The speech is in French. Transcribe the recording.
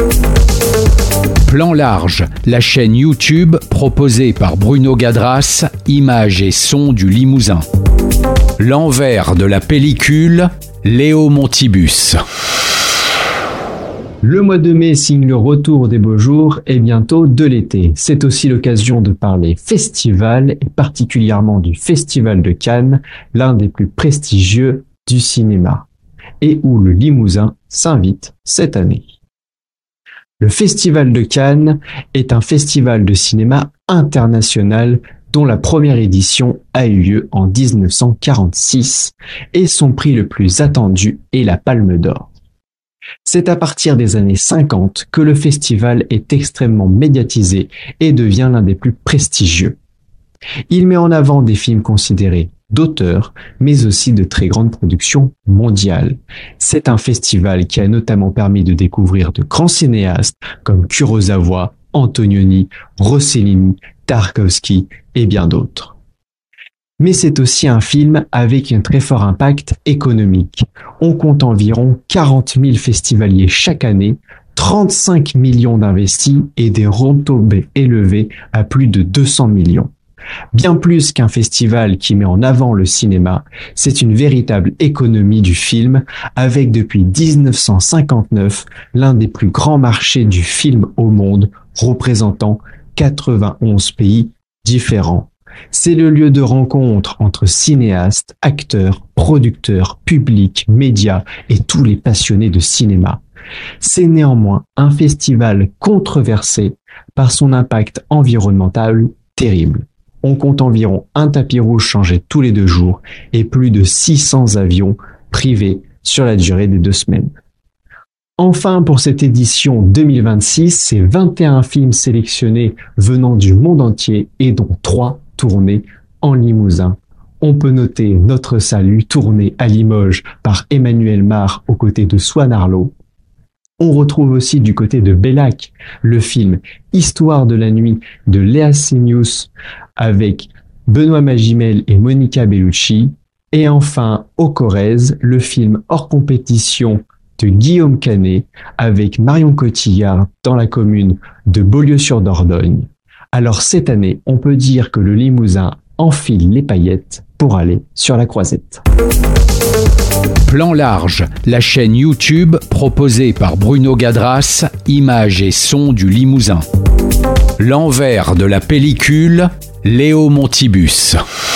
Plan large, la chaîne YouTube proposée par Bruno Gadras, images et sons du Limousin. L'envers de la pellicule, Léo Montibus. Le mois de mai signe le retour des beaux jours et bientôt de l'été. C'est aussi l'occasion de parler festival et particulièrement du Festival de Cannes, l'un des plus prestigieux du cinéma, et où le Limousin s'invite cette année. Le Festival de Cannes est un festival de cinéma international dont la première édition a eu lieu en 1946 et son prix le plus attendu est la Palme d'Or. C'est à partir des années 50 que le festival est extrêmement médiatisé et devient l'un des plus prestigieux. Il met en avant des films considérés d'auteurs, mais aussi de très grandes productions mondiales. C'est un festival qui a notamment permis de découvrir de grands cinéastes comme Kurosawa, Antonioni, Rossellini, Tarkovsky et bien d'autres. Mais c'est aussi un film avec un très fort impact économique. On compte environ 40 000 festivaliers chaque année, 35 millions d'investis et des retombées élevées à plus de 200 millions. Bien plus qu'un festival qui met en avant le cinéma, c'est une véritable économie du film avec depuis 1959 l'un des plus grands marchés du film au monde représentant 91 pays différents. C'est le lieu de rencontre entre cinéastes, acteurs, producteurs, publics, médias et tous les passionnés de cinéma. C'est néanmoins un festival controversé par son impact environnemental terrible. On compte environ un tapis rouge changé tous les 2 jours et plus de 600 avions privés sur la durée des 2 semaines. Enfin, pour cette édition 2026, c'est 21 films sélectionnés venant du monde entier et dont 3 tournés en Limousin. On peut noter Notre Salut, tourné à Limoges par Emmanuel Mar aux côtés de Swan Arlo. On retrouve aussi du côté de Bellac le film Histoire de la nuit de Léa Senius avec Benoît Magimel et Monica Bellucci. Et enfin, au Corrèze, le film hors compétition de Guillaume Canet avec Marion Cotillard dans la commune de Beaulieu-sur-Dordogne. Alors cette année, on peut dire que le Limousin enfile les paillettes pour aller sur la Croisette. Plan large, la chaîne YouTube proposée par Bruno Gadras, images et sons du Limousin. L'envers de la pellicule, Léo Montibus.